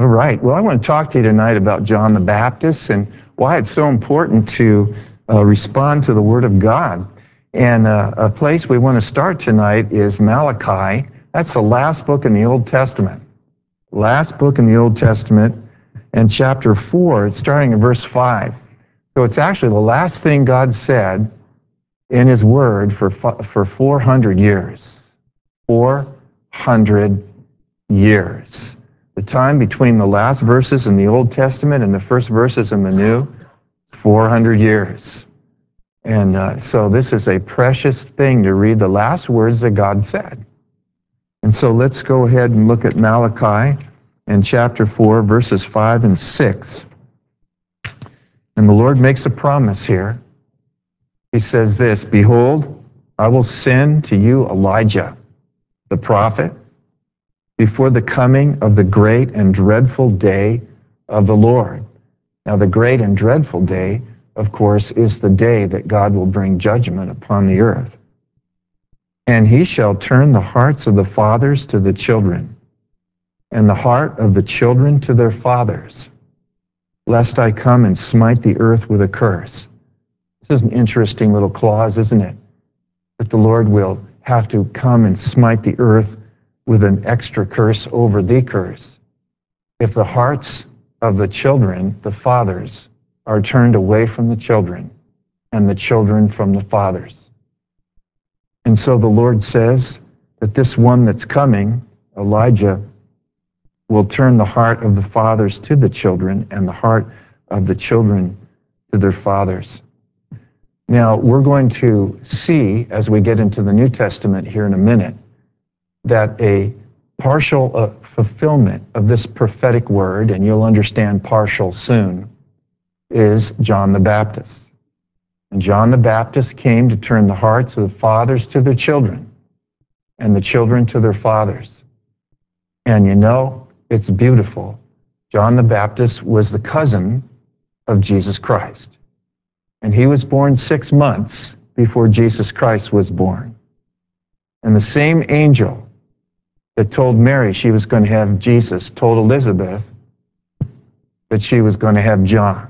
right. Well, I want to talk to you tonight about John the Baptist and why it's so important to respond to the Word of God. And a place we want to start tonight is Malachi. That's the last book in the Old Testament. Last book in the Old Testament, and chapter 4, it's starting in verse 5. So it's actually the last thing God said in His Word for 400 years. 400 years. The time between the last verses in the Old Testament and the first verses in the New, 400 years. And so this is a precious thing to read the last words that God said. And so let's go ahead and look at Malachi in chapter 4, verses 5 and 6. And the Lord makes a promise here. He says this, "Behold, I will send to you Elijah, the prophet, before the coming of the great and dreadful day of the Lord." Now, the great and dreadful day, of course, is the day that God will bring judgment upon the earth. "And he shall turn the hearts of the fathers to the children, and the heart of the children to their fathers, lest I come and smite the earth with a curse." This is an interesting little clause, isn't it? That the Lord will have to come and smite the earth with an extra curse over the curse. If the hearts of the children, the fathers, are turned away from the children, and the children from the fathers. And so the Lord says that this one that's coming, Elijah, will turn the heart of the fathers to the children and the heart of the children to their fathers. Now, we're going to see, as we get into the New Testament here in a minute, that a partial fulfillment of this prophetic word, and you'll understand partial soon, is John the Baptist. And John the Baptist came to turn the hearts of the fathers to their children and the children to their fathers. And you know, it's beautiful. John the Baptist was the cousin of Jesus Christ. And he was born 6 months before Jesus Christ was born. And the same angel that told Mary she was going to have Jesus told Elizabeth that she was going to have John.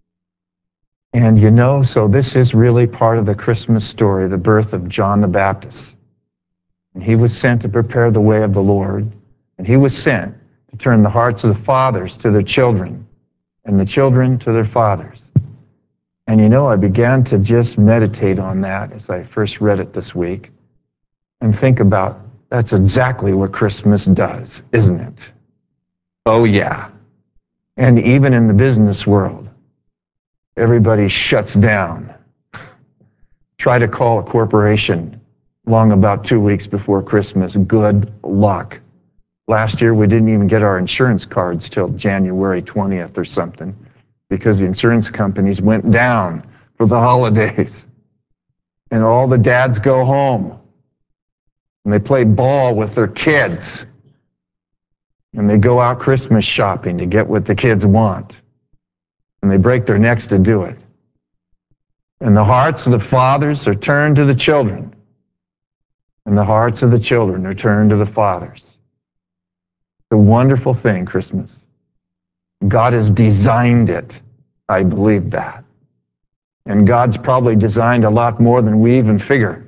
And you know, so this is really part of the Christmas story, the birth of John the Baptist. And he was sent to prepare the way of the Lord. And he was sent to turn the hearts of the fathers to their children and the children to their fathers. And you know, I began to just meditate on that as I first read it this week and think about that's exactly what Christmas does, isn't it? Oh, yeah. And even in the business world, everybody shuts down. Try to call a corporation long about 2 weeks before Christmas. Good luck. Last year, we didn't even get our insurance cards till January 20th or something because the insurance companies went down for the holidays. And all the dads go home and they play ball with their kids. And they go out Christmas shopping to get what the kids want. And they break their necks to do it. And the hearts of the fathers are turned to the children. And the hearts of the children are turned to the fathers. It's a wonderful thing, Christmas. God has designed it. I believe that. And God's probably designed a lot more than we even figure.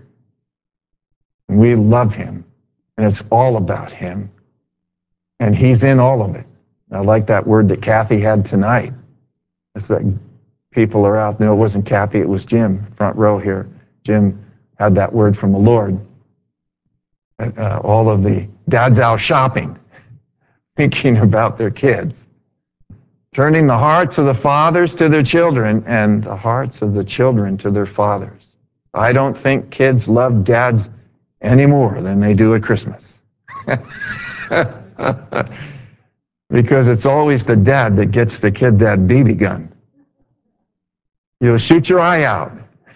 And we love Him. And it's all about Him. And He's in all of it. I like that word that Kathy had tonight. It's that people are out. No, it wasn't Kathy, it was Jim, front row here. Jim had that word from the Lord. All of the dads out shopping, thinking about their kids. Turning the hearts of the fathers to their children and the hearts of the children to their fathers. I don't think kids love dads any more than they do at Christmas. Because it's always the dad that gets the kid that BB gun. You'll shoot your eye out.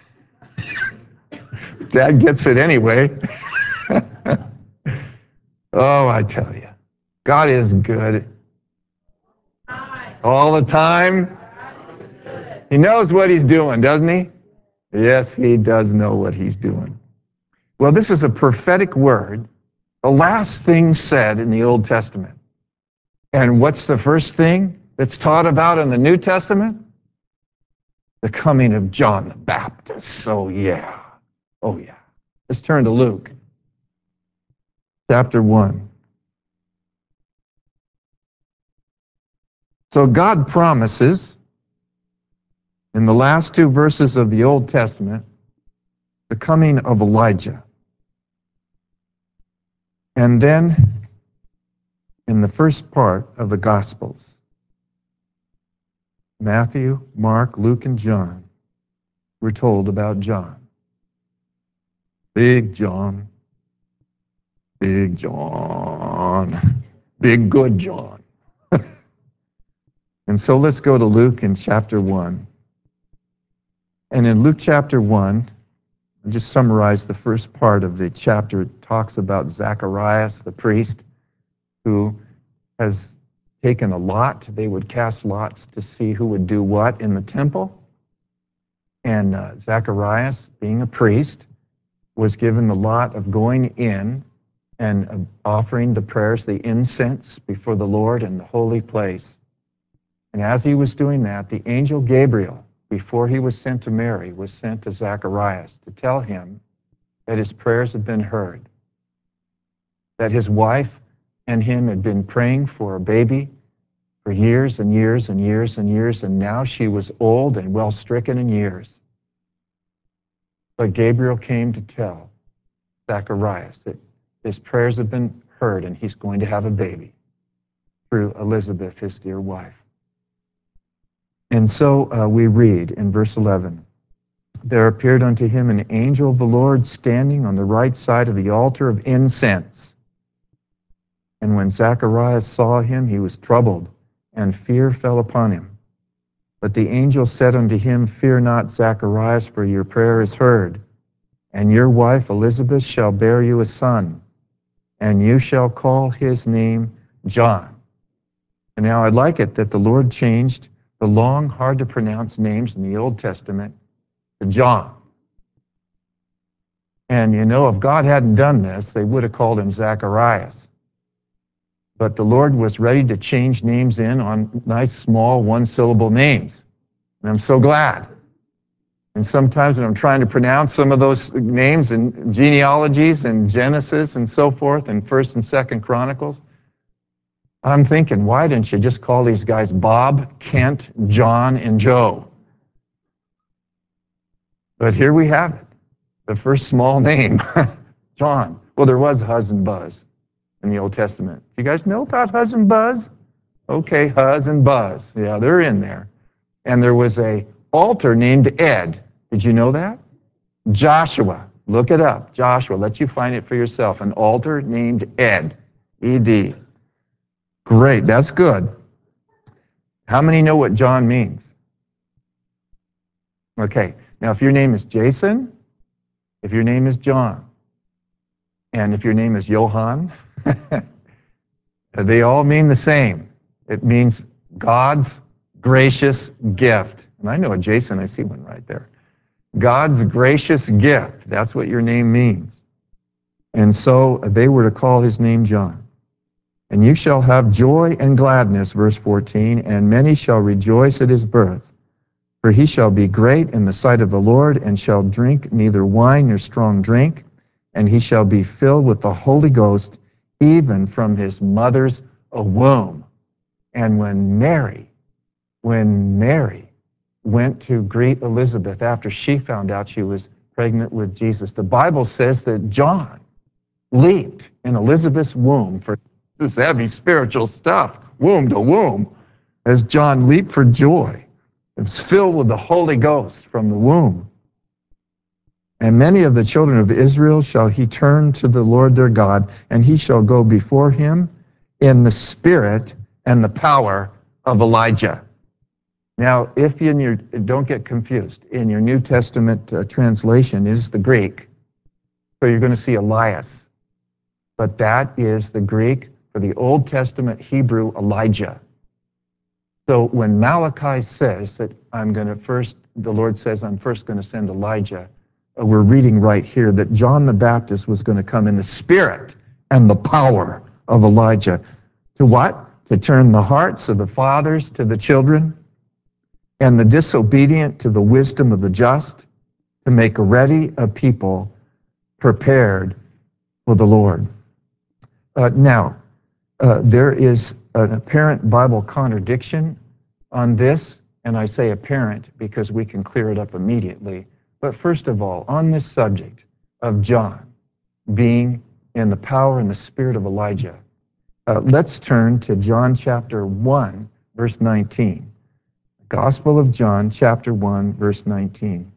Dad gets it anyway. Oh, I tell you, God is good. All the time. He knows what He's doing, doesn't He? Yes, He does know what He's doing. Well, this is a prophetic word, the last thing said in the Old Testament. And what's the first thing that's taught about in the New Testament? The coming of John the Baptist. Oh, yeah. Oh, yeah. Let's turn to Luke, chapter 1. So God promises in the last two verses of the Old Testament the coming of Elijah. And then in the first part of the Gospels, Matthew, Mark, Luke, and John, we're told about John. Big John, Big John, Big Good John. And so let's go to Luke in chapter 1. And in Luke chapter 1, I'll just summarize the first part of the chapter. It talks about Zacharias, the priest, who has taken a lot. They would cast lots to see who would do what in the temple. And Zacharias, being a priest, was given the lot of going in and offering the prayers, the incense before the Lord in the holy place. And as he was doing that, the angel Gabriel, before he was sent to Mary, was sent to Zacharias to tell him that his prayers had been heard, that his wife and him had been praying for a baby for years and years and years and years, and now she was old and well stricken in years. But Gabriel came to tell Zacharias that his prayers have been heard and he's going to have a baby through Elizabeth, his dear wife. And so we read in verse 11, there appeared unto him an angel of the Lord standing on the right side of the altar of incense. And when Zacharias saw him, he was troubled, and fear fell upon him. But the angel said unto him, fear not, Zacharias, for your prayer is heard, and your wife Elizabeth shall bear you a son, and you shall call his name John. And now I like it that the Lord changed the long, hard-to-pronounce names in the Old Testament to John. And you know, if God hadn't done this, they would have called him Zacharias. But the Lord was ready to change names in on nice, small, one-syllable names. And I'm so glad. And sometimes when I'm trying to pronounce some of those names and genealogies and Genesis and so forth and 1st and 2nd Chronicles, I'm thinking, why didn't you just call these guys Bob, Kent, John, and Joe? But here we have it. The first small name, John. Well, there was Huz and Buzz in the Old Testament. You guys know about Huz and Buzz? Okay, Huz and Buzz. Yeah, they're in there. And there was a altar named Ed. Did you know that? Joshua. Look it up. Joshua. Let you find it for yourself. An altar named Ed. E-D. Great. That's good. How many know what John means? Okay. Now, if your name is Jason, if your name is John, and if your name is Johann, they all mean the same. It means God's gracious gift. And I know a Jason, I see one right there. God's gracious gift. That's what your name means. And so they were to call his name John. And you shall have joy and gladness, verse 14, and many shall rejoice at his birth. For he shall be great in the sight of the Lord, and shall drink neither wine nor strong drink, and he shall be filled with the Holy Ghost, even from his mother's womb. And when Mary went to greet Elizabeth after she found out she was pregnant with Jesus, the Bible says that John leaped in Elizabeth's womb for this heavy spiritual stuff, womb to womb, as John leaped for joy. It was filled with the Holy Ghost from the womb. And many of the children of Israel shall he turn to the Lord their God, and he shall go before him in the spirit and the power of Elijah. Now, if don't get confused, in your New Testament translation is the Greek, so you're going to see Elias. But that is the Greek for the Old Testament Hebrew Elijah. So when Malachi says that the Lord says, I'm first going to send Elijah, we're reading right here that John the Baptist was going to come in the spirit and the power of Elijah. To what? to turn the hearts of the fathers to the children, and the disobedient to the wisdom of the just, to make ready a people prepared for the Lord. There is an apparent Bible contradiction on this, and I say apparent because we can clear it up immediately. But first of all, on this subject of John being in the power and the spirit of Elijah, let's turn to John chapter 1, verse 19. Gospel of John, chapter 1, verse 19.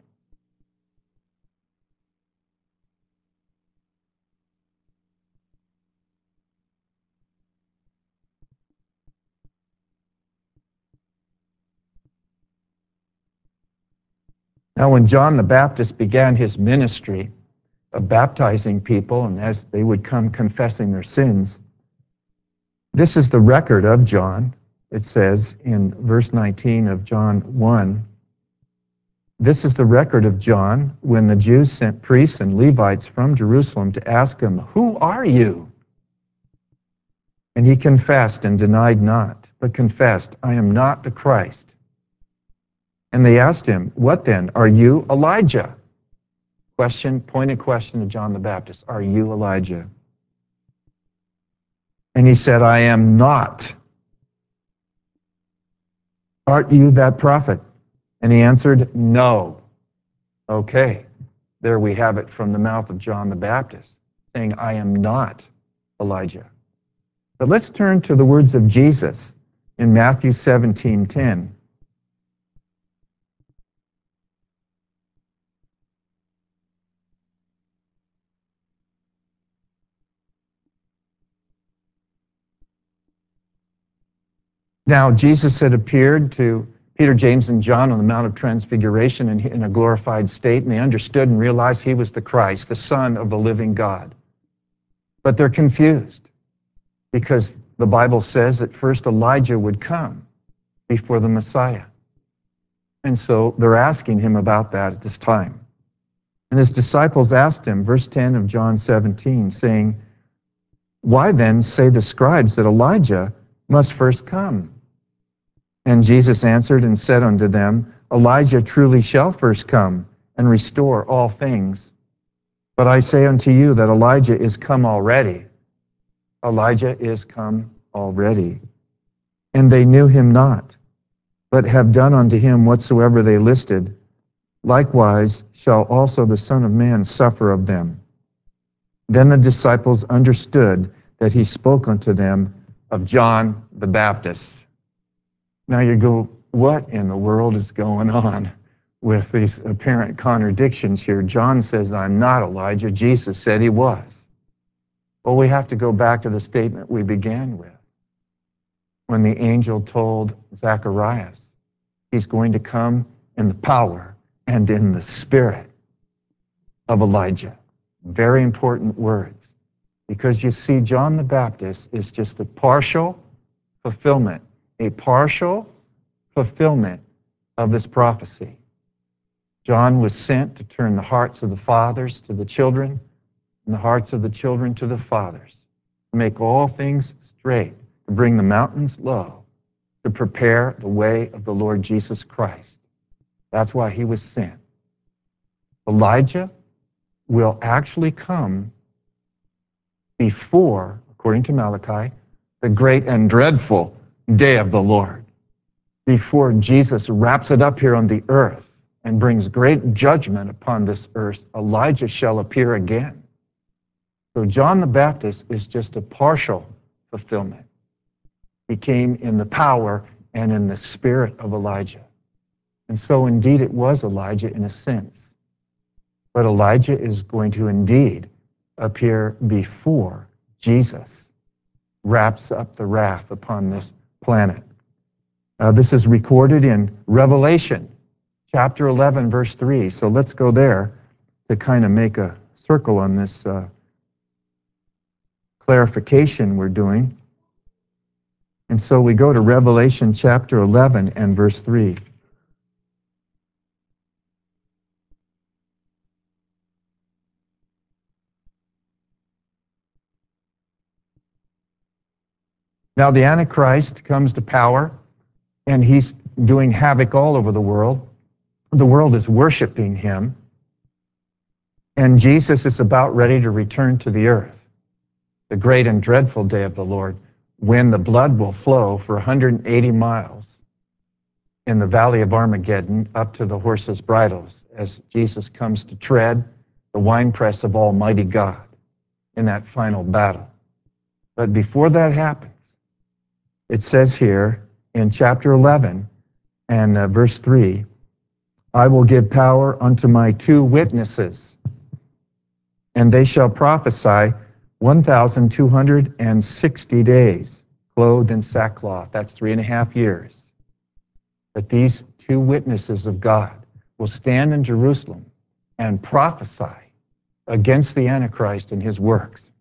Now, when John the Baptist began his ministry of baptizing people, and as they would come confessing their sins, this is the record of John. It says in verse 19 of John 1, this is the record of John when the Jews sent priests and Levites from Jerusalem to ask him, "Who are you?" And he confessed and denied not, but confessed, "I am not the Christ." And they asked him, "What then? Are you Elijah?" Pointed question to John the Baptist, "Are you Elijah?" And he said, "I am not." "Art you that prophet?" And he answered, "No." Okay, there we have it from the mouth of John the Baptist, saying, "I am not Elijah." But let's turn to the words of Jesus in Matthew 17:10. Now, Jesus had appeared to Peter, James, and John on the Mount of Transfiguration in a glorified state, and they understood and realized he was the Christ, the Son of the living God. But they're confused because the Bible says that first Elijah would come before the Messiah. And so they're asking him about that at this time. And his disciples asked him, verse 10 of John 17, saying, "Why then say the scribes that Elijah must first come?" And Jesus answered and said unto them, "Elijah truly shall first come and restore all things. But I say unto you that Elijah is come already." Elijah is come already. "And they knew him not, but have done unto him whatsoever they listed. Likewise shall also the Son of Man suffer of them." Then the disciples understood that he spoke unto them of John the Baptist. Now you go, what in the world is going on with these apparent contradictions here? John says, "I'm not Elijah." Jesus said he was. Well, we have to go back to the statement we began with, when the angel told Zacharias he's going to come in the power and in the spirit of Elijah. Very important words, because you see, John the Baptist is just a partial fulfillment of this prophecy. John was sent to turn the hearts of the fathers to the children and the hearts of the children to the fathers, to make all things straight, to bring the mountains low, to prepare the way of the Lord Jesus Christ. That's why he was sent. Elijah will actually come before, according to Malachi, the great and dreadful day of the Lord, before Jesus wraps it up here on the earth and brings great judgment upon this earth. Elijah shall appear again. So John the Baptist is just a partial fulfillment. He came in the power and in the spirit of Elijah. And so indeed it was Elijah in a sense. But Elijah is going to indeed appear before Jesus wraps up the wrath upon this planet. This is recorded in Revelation chapter 11, verse 3. So let's go there to kind of make a circle on this clarification we're doing. And so we go to Revelation chapter 11 and verse 3. Now the Antichrist comes to power, and he's doing havoc all over the world. The world is worshiping him, and Jesus is about ready to return to the earth. The great and dreadful day of the Lord, when the blood will flow for 180 miles in the valley of Armageddon up to the horses' bridles as Jesus comes to tread the winepress of Almighty God in that final battle. But before that happens, it says here in chapter 11 and verse 3, I will give power unto my 2 witnesses, and they shall prophesy 1,260 days, clothed in sackcloth. That's 3.5 years. But these 2 witnesses of God will stand in Jerusalem and prophesy against the Antichrist and his works.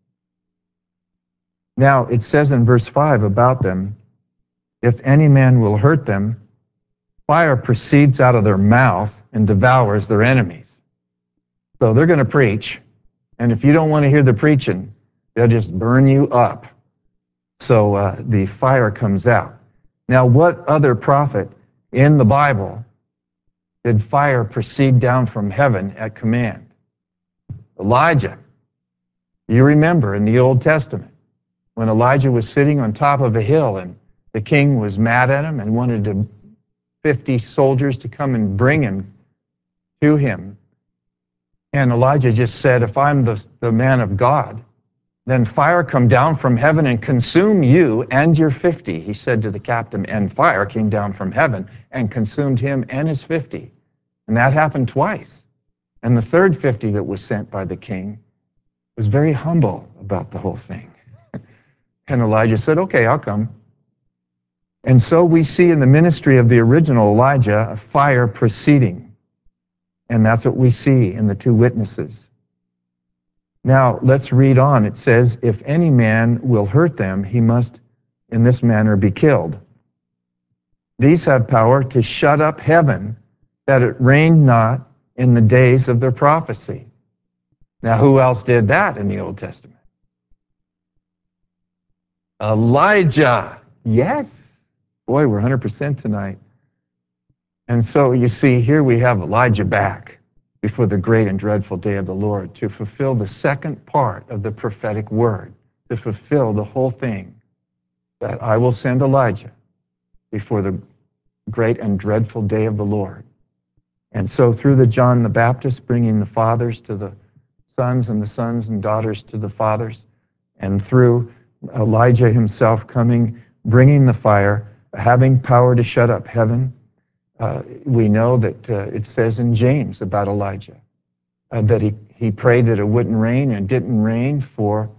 Now, it says in verse 5 about them, if any man will hurt them, fire proceeds out of their mouth and devours their enemies. So they're going to preach, and if you don't want to hear the preaching, they'll just burn you up. So the fire comes out. Now, what other prophet in the Bible did fire proceed down from heaven at command? Elijah. You remember in the Old Testament when Elijah was sitting on top of a hill and the king was mad at him and wanted 50 soldiers to come and bring him to him. And Elijah just said, if I'm the man of God, then fire come down from heaven and consume you and your 50. He said to the captain, and fire came down from heaven and consumed him and his 50. And that happened twice. And the third 50 that was sent by the king was very humble about the whole thing. And Elijah said, okay, I'll come. And so we see in the ministry of the original Elijah a fire proceeding. And that's what we see in the 2 witnesses. Now, let's read on. It says, if any man will hurt them, he must in this manner be killed. These have power to shut up heaven, that it rain not in the days of their prophecy. Now, who else did that in the Old Testament? Elijah. Yes. Boy, we're 100% tonight. And so you see, here we have Elijah back before the great and dreadful day of the Lord to fulfill the second part of the prophetic word, to fulfill the whole thing, that I will send Elijah before the great and dreadful day of the Lord. And so through the John the Baptist, bringing the fathers to the sons and the sons and daughters to the fathers, and through Elijah himself coming, bringing the fire, having power to shut up heaven. We know that it says in James about Elijah that he prayed that it wouldn't rain, and it didn't rain for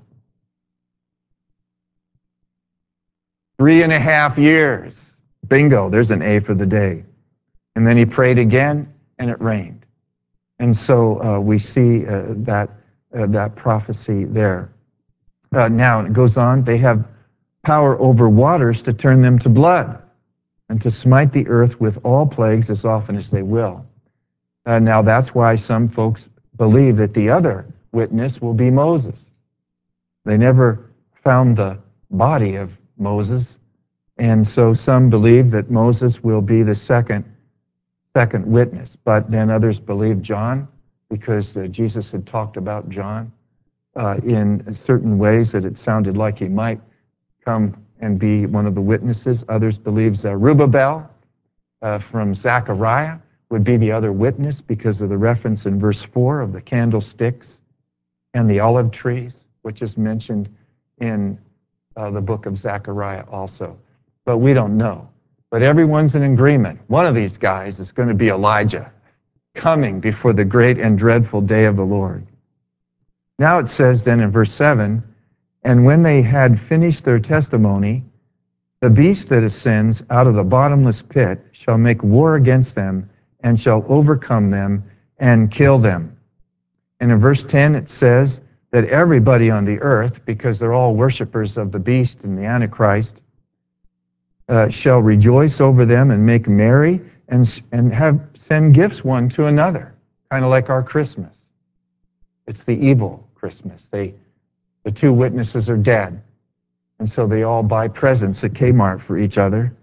3.5 years. Bingo, there's an A for the day. And then he prayed again, and it rained. And so we see that prophecy there. Now it goes on, they have power over waters to turn them to blood, and to smite the earth with all plagues as often as they will. Now that's why some folks believe that the other witness will be Moses. They never found the body of Moses, and so some believe that Moses will be the second witness. But then others believe John, because Jesus had talked about John in certain ways that it sounded like he might come and be one of the witnesses. Others believe Zerubbabel from Zechariah would be the other witness because of the reference in verse 4 of the candlesticks and the olive trees, which is mentioned in the book of Zechariah also. But we don't know. But everyone's in agreement. One of these guys is going to be Elijah, coming before the great and dreadful day of the Lord. Now it says then in verse 7, and when they had finished their testimony, the beast that ascends out of the bottomless pit shall make war against them, and shall overcome them and kill them. And in verse 10 it says that everybody on the earth, because they're all worshipers of the beast and the Antichrist, shall rejoice over them and make merry and send gifts one to another, kind of like our Christmas. It's the evil Christmas. The 2 witnesses are dead, And so they all buy presents at Kmart for each other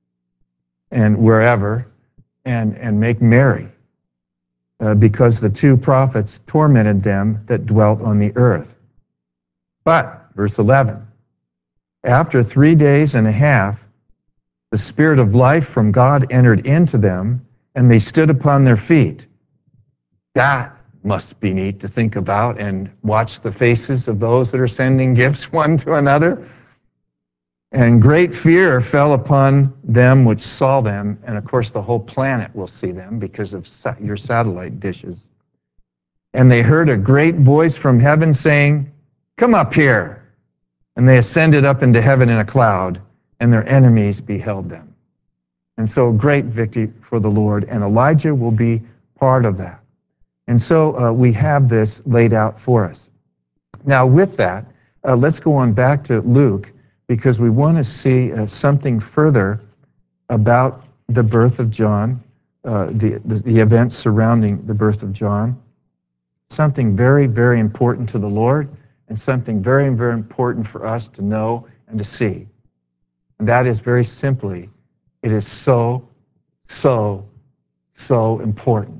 and wherever and make merry because the two prophets tormented them that dwelt on the earth. But, verse 11, after 3 days and a half, the Spirit of life from God entered into them, and they stood upon their feet. That must be neat to think about and watch the faces of those that are sending gifts one to another. And great fear fell upon them which saw them, and of course the whole planet will see them because of your satellite dishes. And they heard a great voice from heaven saying, "Come up here." And they ascended up into heaven in a cloud, and their enemies beheld them. And so great victory for the Lord, and Elijah will be part of that. And so we have this laid out for us. Now with that, let's go on back to Luke, because we want to see something further about the birth of John, the events surrounding the birth of John. Something very, very important to the Lord, and something very, very important for us to know and to see. And that is very simply, it is so, so, so important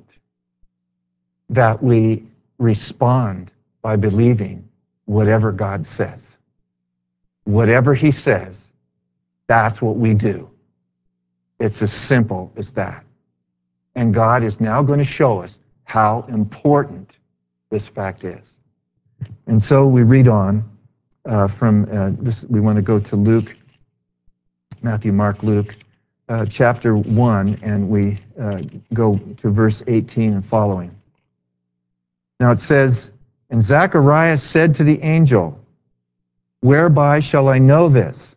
that we respond by believing whatever God says. Whatever He says, that's what we do. It's as simple as that. And God is now going to show us how important this fact is. And so we read on from this. We want to go to Luke, Matthew, Mark, Luke, chapter 1, and we go to verse 18 and following. Now it says, "And Zacharias said to the angel, Whereby shall I know this?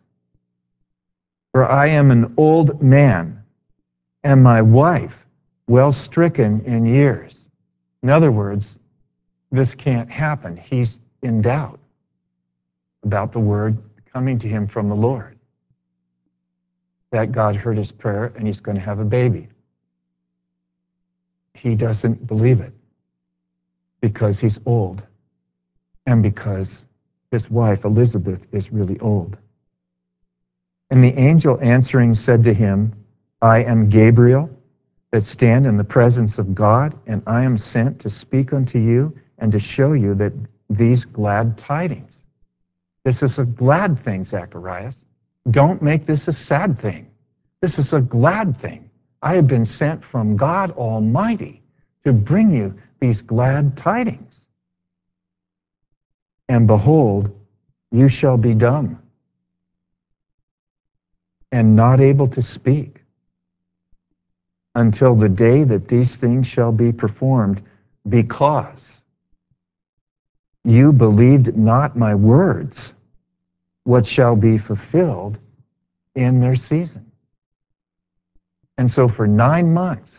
For I am an old man, and my wife well stricken in years." In other words, this can't happen. He's in doubt about the word coming to him from the Lord, that God heard his prayer and he's going to have a baby. He doesn't believe it because he's old and because his wife Elizabeth is really old. And the angel answering said to him, "I am Gabriel, that stand in the presence of God, and I am sent to speak unto you and to show you that these glad tidings." This is a glad thing, Zacharias. Don't make this a sad thing. This is a glad thing. I have been sent from God Almighty to bring you these glad tidings. "And behold, you shall be dumb and not able to speak until the day that these things shall be performed, because you believed not my words, what shall be fulfilled in their season." And so for 9 months,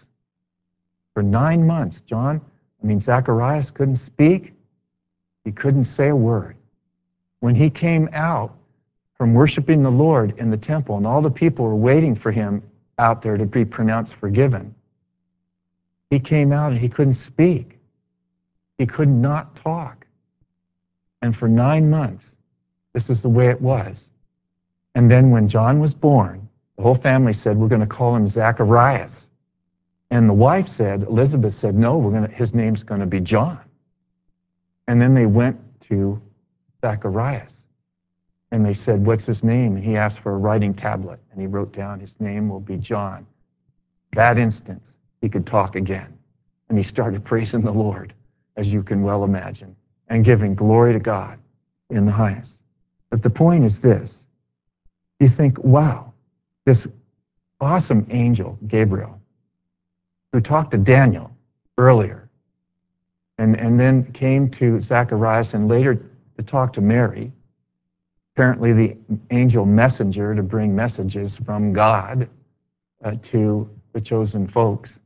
Zacharias couldn't speak. He couldn't say a word. When he came out from worshiping the Lord in the temple, and all the people were waiting for him out there to be pronounced forgiven, he came out and he couldn't speak. He could not talk. And for 9 months, this is the way it was. And then when John was born, the whole family said, "We're going to call him Zacharias." And the wife said, Elizabeth said, "No, his name's going to be John." And then they went to Zacharias and they said, "What's his name?" And he asked for a writing tablet, and he wrote down, "His name will be John." That instant, he could talk again. And he started praising the Lord, as you can well imagine, and giving glory to God in the highest. But the point is this. You think, wow, this awesome angel, Gabriel, who talked to Daniel earlier, and then came to Zacharias and later to talk to Mary, apparently the angel messenger to bring messages from God to the chosen folks,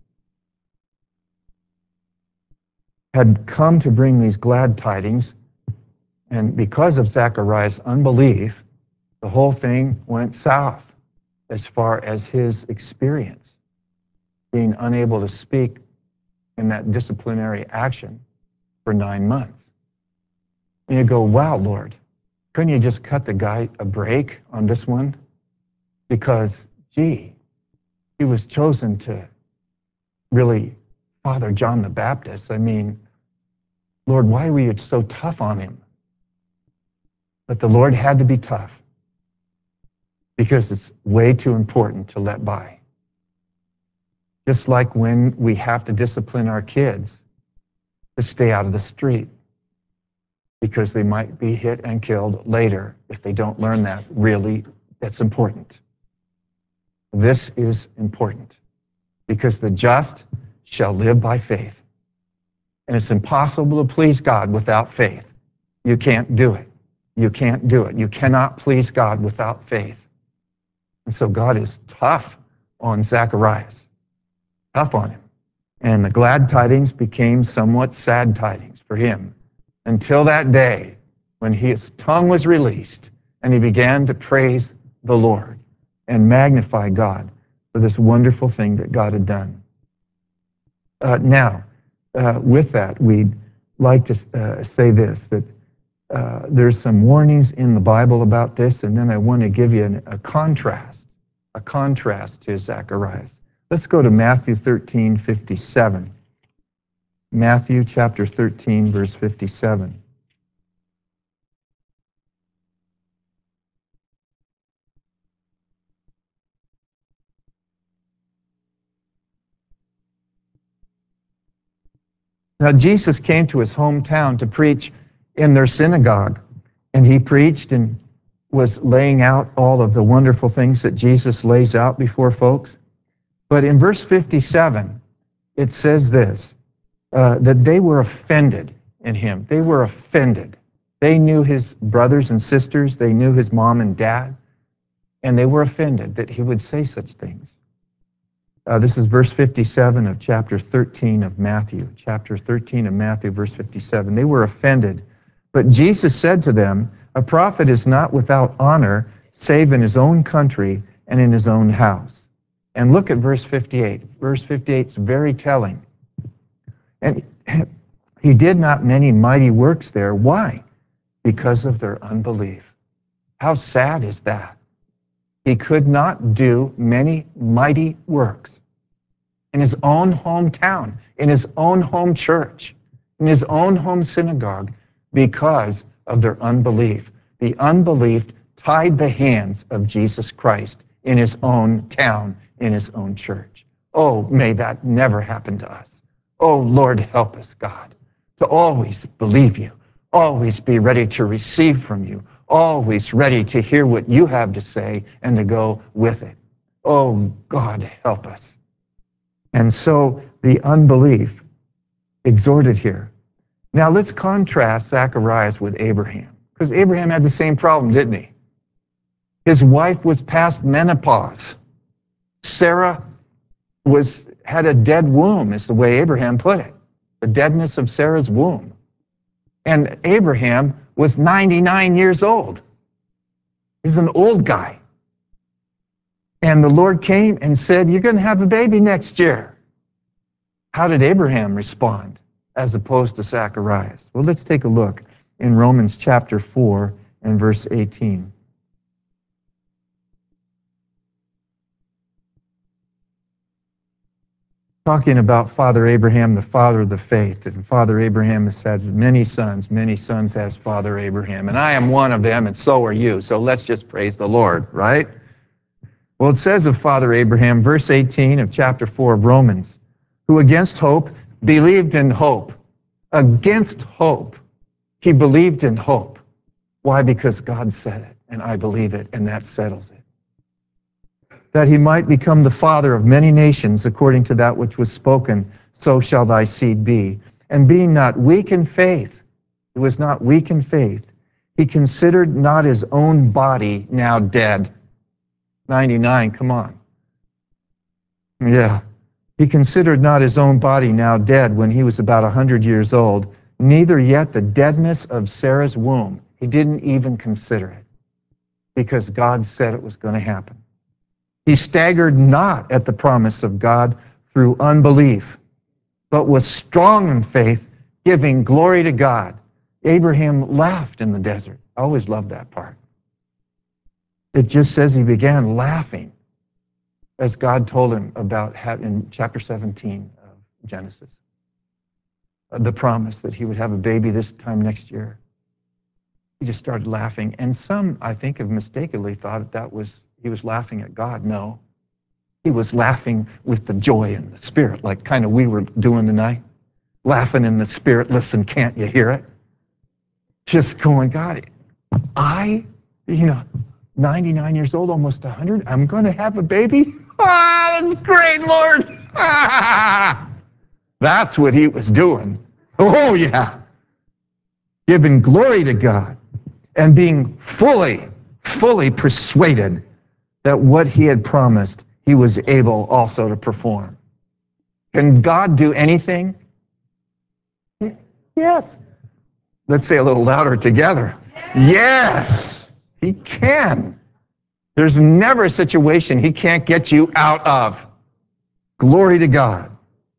had come to bring these glad tidings. And because of Zacharias' unbelief, the whole thing went south as far as his experience, being unable to speak in that disciplinary action for 9 months. And you go, wow, Lord, Couldn't you just cut the guy a break on this one? Because, gee, he was chosen to really father John the Baptist. I mean, Lord, why were you so tough on him? But the Lord had to be tough because it's way too important to let by. Just like when we have to discipline our kids to stay out of the street because they might be hit and killed later if they don't learn that. Really, that's important. This is important because the just shall live by faith. And it's impossible to please God without faith. You can't do it. You can't do it. You cannot please God without faith. And so God is tough on Zacharias, tough on him. And the glad tidings became somewhat sad tidings for him until that day when his tongue was released and he began to praise the Lord and magnify God for this wonderful thing that God had done. Now, with that, we'd like to say this, that there's some warnings in the Bible about this, and then I want to give you a contrast to Zacharias. Let's go to Matthew 13:57. Matthew chapter 13, verse 57. Now, Jesus came to his hometown to preach in their synagogue, and he preached and was laying out all of the wonderful things that Jesus lays out before folks. But in verse 57, it says this, that they were offended in him. They were offended. They knew his brothers and sisters. They knew his mom and dad, and they were offended that he would say such things. This is verse 57 of chapter 13 of Matthew. Chapter 13 of Matthew, verse 57. They were offended. But Jesus said to them, a prophet is not without honor, save in his own country and in his own house. And look at verse 58. Verse 58 is very telling. And he did not many mighty works there. Why? Because of their unbelief. How sad is that? He could not do many mighty works in his own hometown, in his own home church, in his own home synagogue because of their unbelief. The unbelief tied the hands of Jesus Christ in his own town, in his own church. Oh, may that never happen to us. Oh, Lord, help us, God, to always believe you, always be ready to receive from you, always ready to hear what you have to say and to go with it. Oh, God, help us. And so the unbelief exhorted here. Now let's contrast Zacharias with Abraham, because Abraham had the same problem, didn't he? His wife was past menopause. Sarah had a dead womb, is the way Abraham put it, the deadness of Sarah's womb. And Abraham was 99 years old. He's an old guy. And the Lord came and said, you're going to have a baby next year. How did Abraham respond as opposed to Zacharias? Well, let's take a look in Romans chapter 4 and verse 18. Talking about Father Abraham, the father of the faith. And Father Abraham has had many sons has Father Abraham. And I am one of them, and so are you. So let's just praise the Lord, right? Well, it says of Father Abraham, verse 18 of chapter 4 of Romans, who against hope believed in hope. Against hope, he believed in hope. Why? Because God said it, and I believe it, and that settles it. That he might become the father of many nations, according to that which was spoken, so shall thy seed be. And being not weak in faith, he was not weak in faith, he considered not his own body now dead. 99, come on. Yeah. He considered not his own body now dead when he was about 100 years old, neither yet the deadness of Sarah's womb. He didn't even consider it because God said it was going to happen. He staggered not at the promise of God through unbelief, but was strong in faith, giving glory to God. Abraham laughed in the desert. I always loved that part. It just says he began laughing as God told him about in chapter 17 of Genesis, the promise that he would have a baby this time next year. He just started laughing. And some, I think, have mistakenly thought he was laughing at God. No. He was laughing with the joy in the Spirit, like kind of we were doing tonight. Laughing in the Spirit. Listen, can't you hear it? Just going, God, 99 years old, almost 100, I'm going to have a baby? Ah, that's great, Lord. Ah, that's what he was doing. Oh, yeah. Giving glory to God and being fully persuaded that what he had promised, he was able also to perform. Can God do anything? Yes. Let's say a little louder together. Yes, he can. There's never a situation he can't get you out of. Glory to God.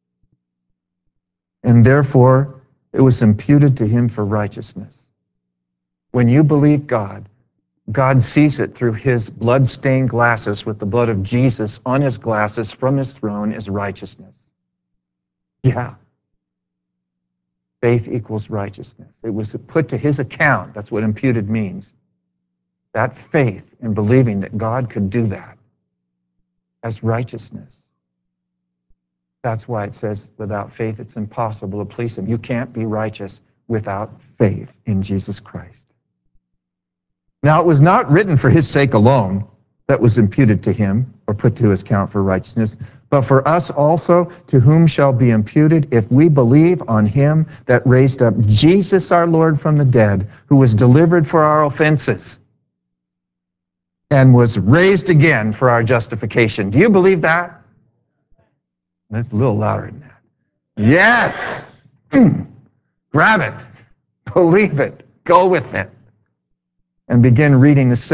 And therefore, it was imputed to him for righteousness. When you believe God, God sees it through his blood-stained glasses with the blood of Jesus on his glasses from his throne as righteousness. Yeah. Faith equals righteousness. It was put to his account. That's what imputed means. That faith in believing that God could do that as righteousness. That's why it says without faith it's impossible to please him. You can't be righteous without faith in Jesus Christ. Now, it was not written for his sake alone that was imputed to him or put to his account for righteousness, but for us also, to whom shall be imputed if we believe on him that raised up Jesus our Lord from the dead, who was delivered for our offenses and was raised again for our justification. Do you believe that? That's a little louder than that. Yes! Grab it. Believe it. Go with it. And begin reading the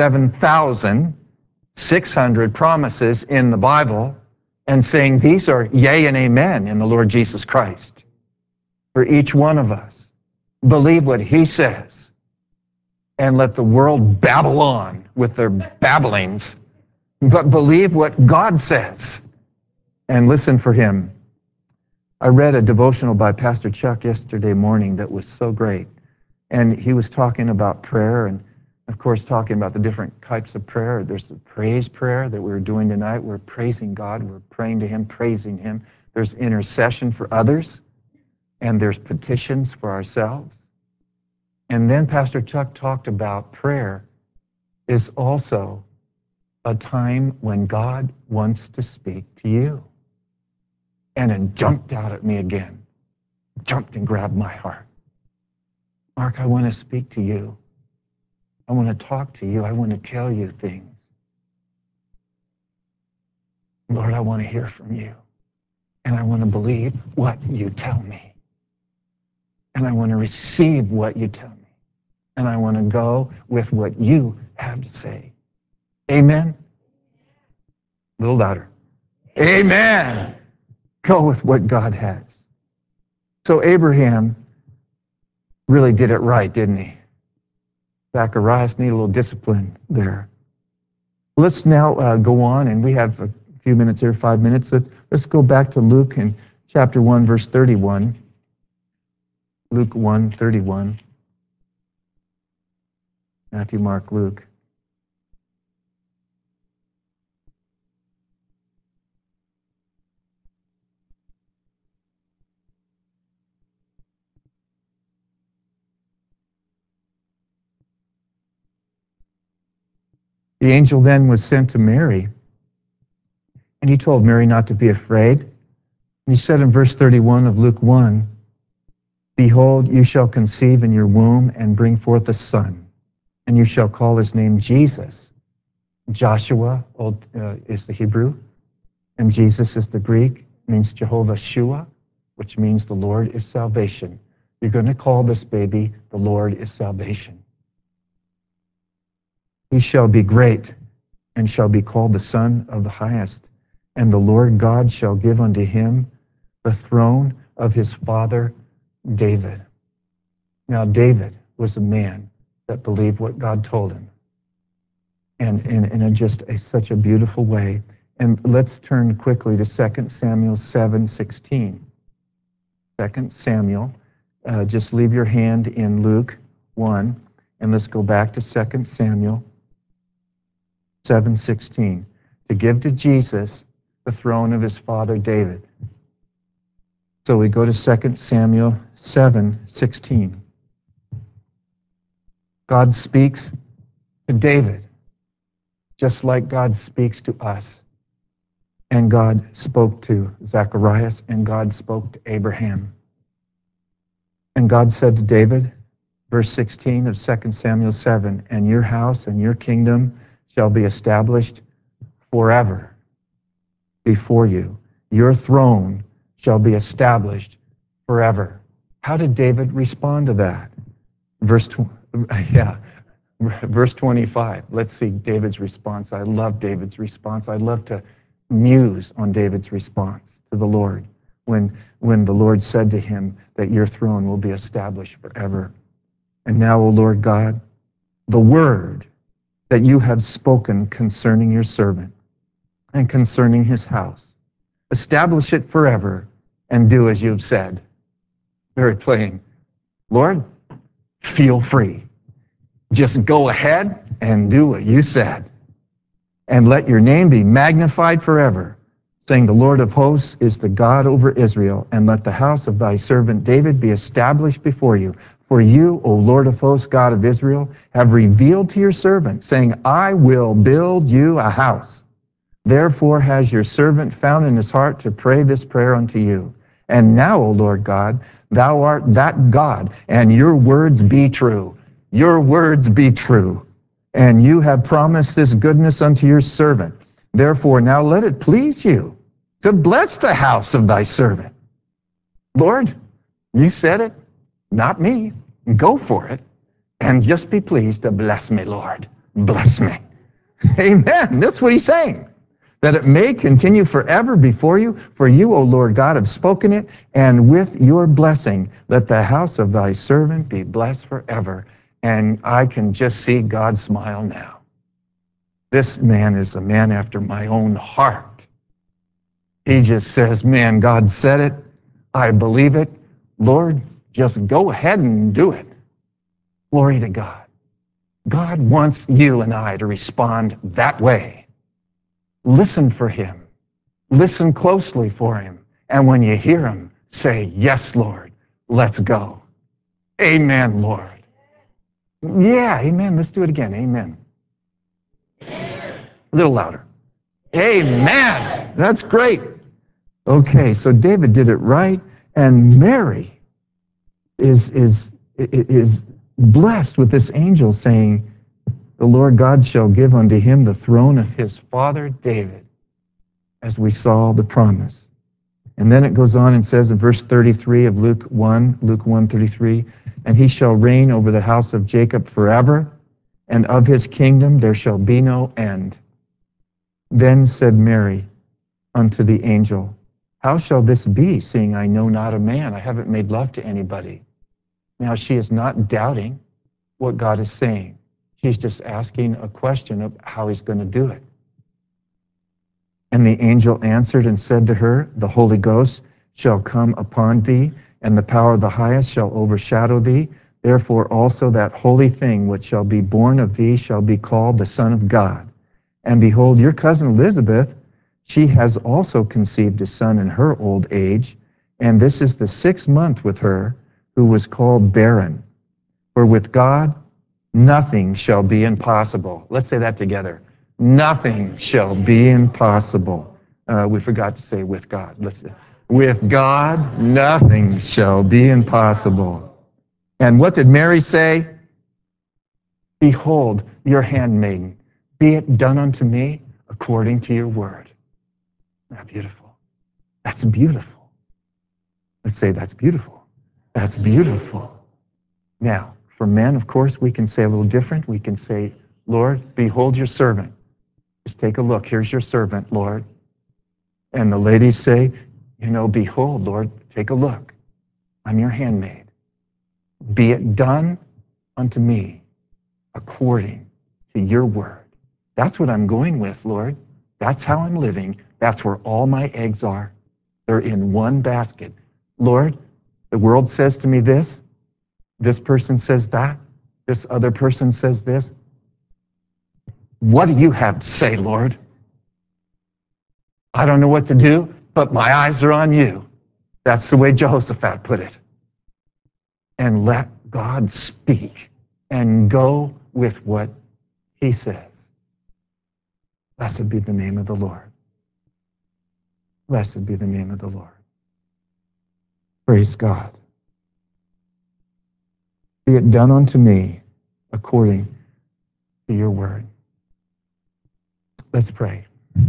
7,600 promises in the Bible and saying these are yea and amen in the Lord Jesus Christ for each one of us. Believe what he says and let the world babble on with their babblings, but believe what God says and listen for him. I read a devotional by Pastor Chuck yesterday morning that was so great, and he was talking about prayer and of course, talking about the different types of prayer. There's the praise prayer that we're doing tonight. We're praising God. We're praying to him, praising him. There's intercession for others, and there's petitions for ourselves. And then Pastor Chuck talked about prayer is also a time when God wants to speak to you. And it jumped out at me again, jumped and grabbed my heart. Mark, I want to speak to you. I want to talk to you. I want to tell you things. Lord, I want to hear from you. And I want to believe what you tell me. And I want to receive what you tell me. And I want to go with what you have to say. Amen? A little louder. Amen. Go with what God has. So Abraham really did it right, didn't he? Zacharias needed a little discipline there. Let's now go on, and we have a few minutes here, 5 minutes. Let's go back to Luke in chapter 1, verse 31. Luke 1:31. Matthew, Mark, Luke. The angel then was sent to Mary, and he told Mary not to be afraid. And he said in verse 31 of Luke 1, behold, you shall conceive in your womb and bring forth a son, and you shall call his name Jesus. Joshua is the Hebrew, and Jesus is the Greek, means Jehovah Shua, which means the Lord is salvation. You're going to call this baby the Lord is salvation. He shall be great and shall be called the Son of the Highest. And the Lord God shall give unto him the throne of his father David. Now David was a man that believed what God told him. And in such a beautiful way. And let's turn quickly to 2 Samuel 7:16. 2 Samuel, just leave your hand in Luke 1, and let's go back to 2 Samuel 7:16, to give to Jesus the throne of his father David. So we go to 2 Samuel 7:16. God speaks to David, just like God speaks to us. And God spoke to Zacharias, and God spoke to Abraham. And God said to David, verse 16 of 2 Samuel 7, and your house and your kingdom shall be established forever before you. Your throne shall be established forever. How did David respond to that? Verse 25. Let's see David's response. I love David's response. I love to muse on David's response to the Lord when the Lord said to him that your throne will be established forever. And now, O Lord God, the word that you have spoken concerning your servant and concerning his house, establish it forever and do as you've said. Very plain. Lord, feel free. Just go ahead and do what you said. And let your name be magnified forever, saying, the Lord of hosts is the God over Israel, and let the house of thy servant David be established before you. For you, O Lord of hosts, God of Israel, have revealed to your servant, saying, I will build you a house. Therefore has your servant found in his heart to pray this prayer unto you. And now, O Lord God, thou art that God, and your words be true. Your words be true. And you have promised this goodness unto your servant. Therefore, now let it please you to bless the house of thy servant. Lord, you said it, not me. Go for it. And just be pleased to bless me, Lord. Bless me. Amen. That's what he's saying. That it may continue forever before you. For you, O Lord God, have spoken it, and with your blessing, let the house of thy servant be blessed forever. And I can just see God smile now. This man is a man after my own heart. He just says, man, God said it. I believe it. Lord, just go ahead and do it. Glory to God. God wants you and I to respond that way. Listen for him. Listen closely for him. And when you hear him, say, yes, Lord, let's go. Amen, Lord. Yeah, amen. Let's do it again. Amen. A little louder. Amen. That's great. Okay, so David did it right, and Mary is blessed with this angel saying, the Lord God shall give unto him the throne of his father David, as we saw the promise. And then it goes on and says in verse 33 of Luke 1:33, and he shall reign over the house of Jacob forever, and of his kingdom there shall be no end. Then said Mary unto the angel, how shall this be, seeing I know not a man? I haven't made love to anybody. Now she is not doubting what God is saying. She's just asking a question of how he's going to do it. And the angel answered and said to her, the Holy Ghost shall come upon thee, and the power of the highest shall overshadow thee. Therefore also that holy thing which shall be born of thee shall be called the Son of God. And behold, your cousin Elizabeth, she has also conceived a son in her old age, and this is the 6th month with her, who was called barren. For with God nothing shall be impossible. Let's say that together. Nothing shall be impossible. We forgot to say with God. Listen. With God, nothing shall be impossible. And what did Mary say? Behold, your handmaiden. Be it done unto me according to your word. Isn't that beautiful? That's beautiful. Let's say that's beautiful. That's beautiful. Now, for men, of course, we can say a little different. We can say, Lord, behold your servant. Just take a look. Here's your servant, Lord. And the ladies say, behold, Lord, take a look. I'm your handmaid. Be it done unto me according to your word. That's what I'm going with, Lord. That's how I'm living. That's where all my eggs are. They're in one basket. Lord, the world says to me this person says that, this other person says this. What do you have to say, Lord? I don't know what to do, but my eyes are on you. That's the way Jehoshaphat put it. And let God speak and go with what he says. Blessed be the name of the Lord. Blessed be the name of the Lord. Praise God. Be it done unto me according to your word. Let's pray.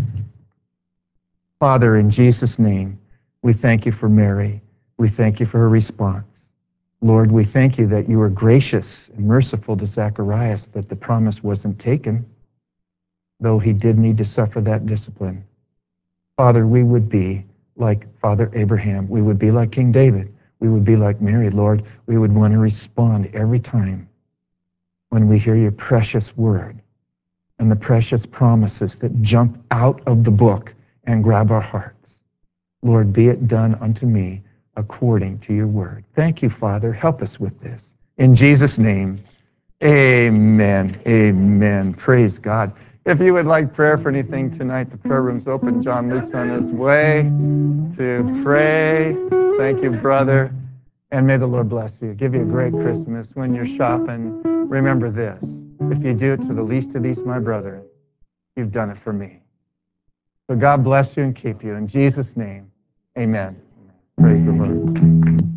Father, in Jesus' name, we thank you for Mary. We thank you for her response. Lord, we thank you that you were gracious and merciful to Zacharias, that the promise wasn't taken, though he did need to suffer that discipline. Father, we would be like Father Abraham. We would be like King David. We would be like Mary, Lord. We would want to respond every time when we hear your precious word and the precious promises that jump out of the book and grab our hearts. Lord, be it done unto me according to your word. Thank you, Father. Help us with this. In Jesus' name, amen. Amen. Praise God. If you would like prayer for anything tonight, the prayer room's open. John Luke's on his way to pray. Thank you, brother. And may the Lord bless you. Give you a great Christmas. When you're shopping, remember this. If you do it to the least of these, my brethren, you've done it for me. So God bless you and keep you. In Jesus' name, amen. Praise the Lord.